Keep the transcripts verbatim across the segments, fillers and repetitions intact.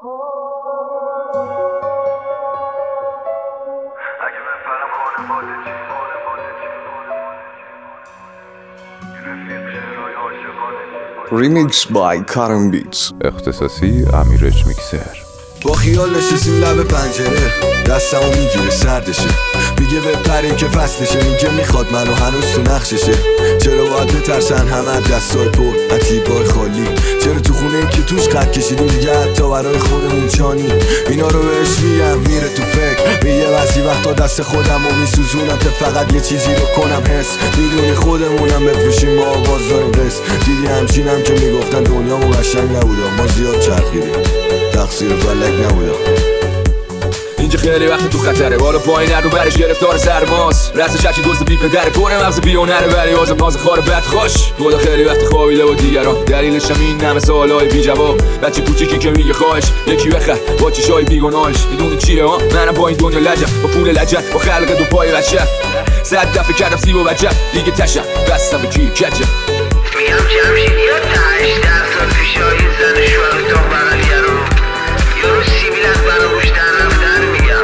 Remix by Karan Beats. اختصاصی امیرج میکسر. با خیال نشستیم لب پنجره، دستمو میگیره سردشه، میگه بپریم که فصلشه، میگه میخواد منو هنوز تو نقششه. چرا باید بترسن همه دستای پر اتیبای خالی؟ چرا تو خونه این که توش قد کشیدیم دیگه حتی برای خودمون چانی؟ اینا رو بهش میگم میره تو فکر، میگه بعضی وقتا دست خودم رو میسوزونم که فقط یه چیزی رو کنم حس. میدونی خودمونم بفروشیم ما آواز داریم قص. دیدی همچینم که میگفتن دنیامو قشنگ نبوده، ما زیاد چرخیدیم تقصیر فلک نبوده. اینجا خیلی وقت تو خطره، بالا پایین رو برش گرفتار سرماست. رسش هرچی دوست بی پدره، پر مغز بیونره ولی آزم ناز خار بد خوش. خدا خیلی وقت خوابیده با دیگران، دلیلش هم این همه سوالای بی جواب. بچه کوچیکی که میگه خواهش یکی بخر با چشای بیگناهش. میدونی چیه ها؟ منم با این دنیا لجم، با پول لجم، با خلق دو پای بچه. صد دفعه کردم سیب و بچه دیگه تشم بستم به کی کچه. میگم جمشید یا تهش ده سال پیش این زن شوهر اتاق بغلیه رو یارو سیبیل از برا روش در رفتن میگم.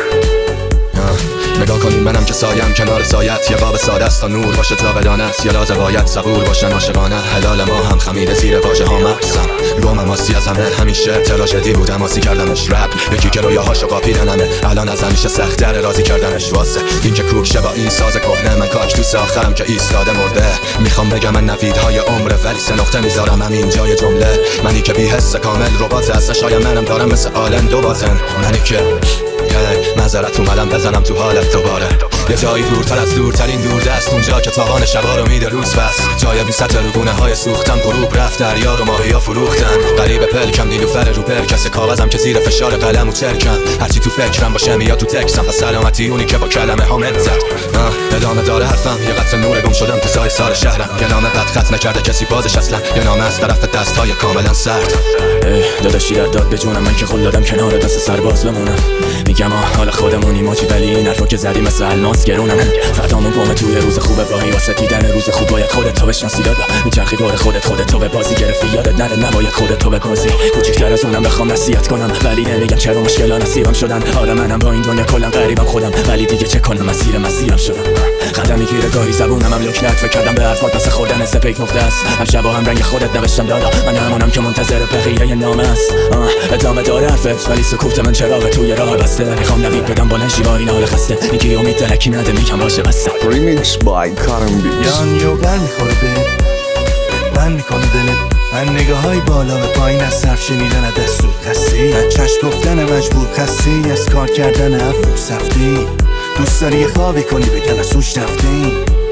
نگاه کنین منم که سایم کنار سایت، یه قاب ساده است تا نور باشه تا بدانست، یا لازم باید صبور باشن عاشقانه. حلال ما هم خمیده زیر واژه ها مقصم، گمم آسی از همه همیشه تراژدی بودم آسی کردمش رپ. یکی که رویاهاشو قاپیدن همه الان از همیشه سخت‌تر راضی کردنش واسه این که کوک شه با این ساز کهنه. من کاش تو ساخرم که ایستاده مرده. میخوام بگم من نویدهای عمره ولی سه نقطه میذارم همین جای جمله. منی که بی حس کامل ربات هست، شاید منم دارم مثل آلن دو بازن. منی که معذرت اومدم بزنم تو حالت دوباره. یه جایی دورتر از دورترین دوردست، اونجا که تاوان شبا رو میده روز بس. جای بی سطح رو گونه های سوختم، غروب رفت دریا رو ماهیا فروختن. غریب پلکم نیلوفر رو پر کس کاغذم که زیر فشار قلم و چرکم. هرچی تو فکرم باشه میاد تو تکسم، پس سلامتی اونی که با کلمه ها مت زد. ادامه داره حرفم، یه قطره نور گم شدم تو سای سال شهرم. یه نامه بد خط نکرده کسی بازش اصلا، یه نامه از طرف دستهای کاملا سرد. داداشی داد به جونم، من که خود دادم کنار دست سرباز بمونم. میگم حال خودمونی ماچی ولی این حرفا که زدی مثل الماس گرونم. فردامون گمه توی روز خوبه، واهی واسه دیدن روز خوب باید خودت تو بشناسی. دادا میچرخی دور خودت، خودت تو به بازی گرفتی یادت نره نباید خودت تو به بازی. کوچیک‌تر از اونم بخوام نصیحت کنم ولی نمیگم چرا مشکلا نصیبم شدن. آره منم با این دنیا کلا غریبم خودم، ولی دیگه چه کنم مسیر مسیرم شدم. قدم میگیره گاهی زبونم هم لکنت، فکر کردم به حرفات واسه خوردن سپیک نقطه است. هم شبا هم رنگ خودت نوشتم دادا، من همونم که منتظر بقیه نامه است. ادامه داره حرفت ولی سکوت من چراغ توی راه بسته. میخوام نوید بدم بلند شی با این حال خسته، میگی امید دلکی نده میگم باشه بسته. Remix by Karan Beats. یان یو بر میخوره به بند میکنه دلت. من نگاه های بالا به پایین از صرف شنیدن از دستور خسته ای، از چشم گفتن مجبور خسته ای، از کار کردن افروز سفته ای. دوست داری یه خوابی کنی بگم از سوش رفته ای.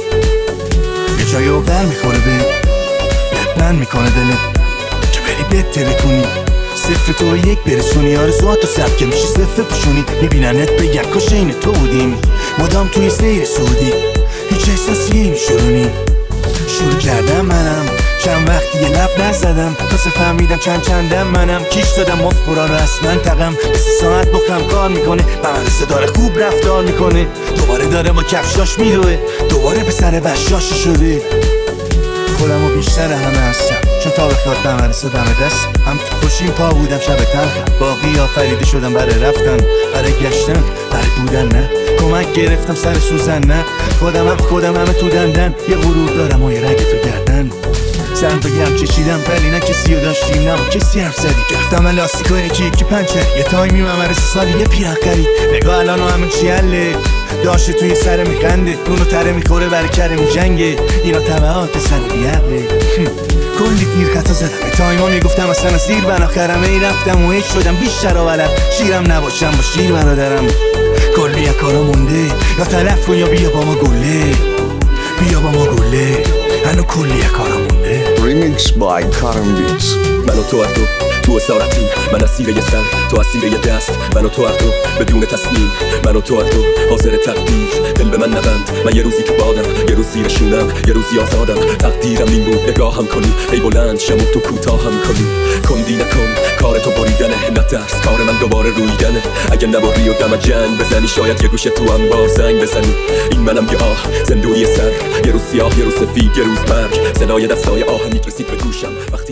یه جایی رو بر میخوره به بند میکنه دلت که بری بهتره کنی. صفر تو یک برسونی، آرزوات و سب که میشی صفر پوشونی. میبیننت به یک کاش این تو بودیم مدام توی سیر سعودی. هیچ احساسیه میشورونی شروع کردم منم چند وقتی یه لب نزدم تاسه فهمیدم چند چندم منم. کیش دادم مفقورا رو از منطقم، مثل ساعت بخم کار میکنه. به مدرسه داره خوب رفتار میکنه، دوباره داره با کفشاش میدوه، دوباره به سر بشاش شده. خودم و بیشتر همه هستم چون تا بخواد به مدرسه دم دست. هم تو خوشیم پا بودم شب تلخم، باقی آفریده شدم برای رفتن برای گشتن برای بودن. نه کمک گرفتم سر سوزن، نه خودم هم خودم همه تو دندن. یه غرور دارم و یه رگ تو گردن. سرم تو گرم چشیدم ولی نه کسی رو داشتیم نه کسی حرف زدی. گرفتم لاستیکو یکی یکی پنچر، یه تایمی ممرس سالی یه پیرق قرید. نگاه الان و همون چی حله داشته توی سر میخنده، نونو تره میخوره برای کرم جنگه. اینا طبعات سر بیعقله. کلی دیر خطا زدم تایما میگفتم اصلا از دیر بناخرم. ای رفتم و هیچ شدم بیشتر آولم. شیرم نباشم با شیر برادرم. کلی یک کارا مونده، یا تلف کن یا بیا با ما گله. بیا با ما گله هنو کلی یک کارا مونده. Remix by Karan Beats. من و تو هر دو تو اسارتیم، من اسیر یه سر تو اسیر یه دست. من و تو هر دو بدون تصمیم، من و تو هر دو حاضر تقدیر. دل به من نبند، من یه روزی تو بادم، یه روز زیر شونم، یه روزی آزادم. تقدیرم این بود نگاه هم کنی، ای بلند شم و تو کوتاه هم کنی. کندی نکن کار تو بریدنه، نترس کار من دوباره رویدنه. اگه نباری و دم جنگ بزنی شاید یه گوشه تو هم بار زنگ بزنی. این منم یه آه زندونی سر، یه روز سیاه یه روز سفید یه روز مرگ. صدای دستای آهنی رسید به گوشم.